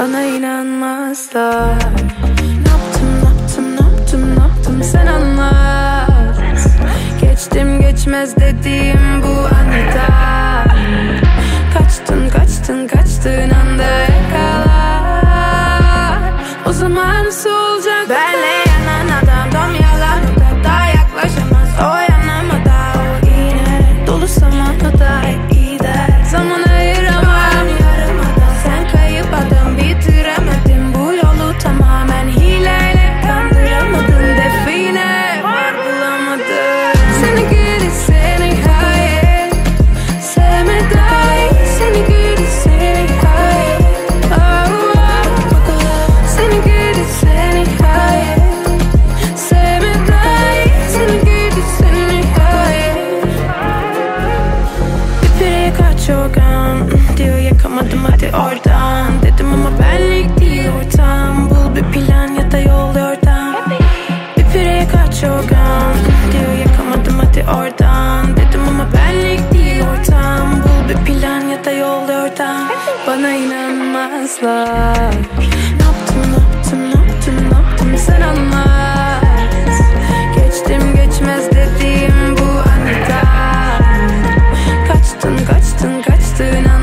bana inanmazlar. Ne yaptım sen anlat. Geçtim geçmez dediğim bu aniden. Kaçtığın anda yakalar. O zaman nasıl olacak? Benle yanan adam dom yalan, o da daha yaklaşamaz. O yanamada o iğne dolu samana da iyi der. Zaman ayıramam yarımada, sen kayıp adam bitiremedim. Bu yolu tamamen hileyle kandıramadın, define var bulamadım. Seni geri seni hayır, sevme dahi seni geri seni hayır. Oh, oh. Seni geri seni hayır, sevme dahi seni geri seni hayır. Bir pireye kaç yorgan diyor, yakamadım hadi oradan. Dedim ama benlik değil ortam, bul bir plan ya da yol yordam. Bir pireye kaç yorgan diyor, yakamadım hadi oradan. Dedim ama benlik değil ortam, bul bir plan ya da yol yordam. Bana inanmazlar. Ne yaptım sen anlat. Geçtim geçmez dediğim bu aniden. Kaçtın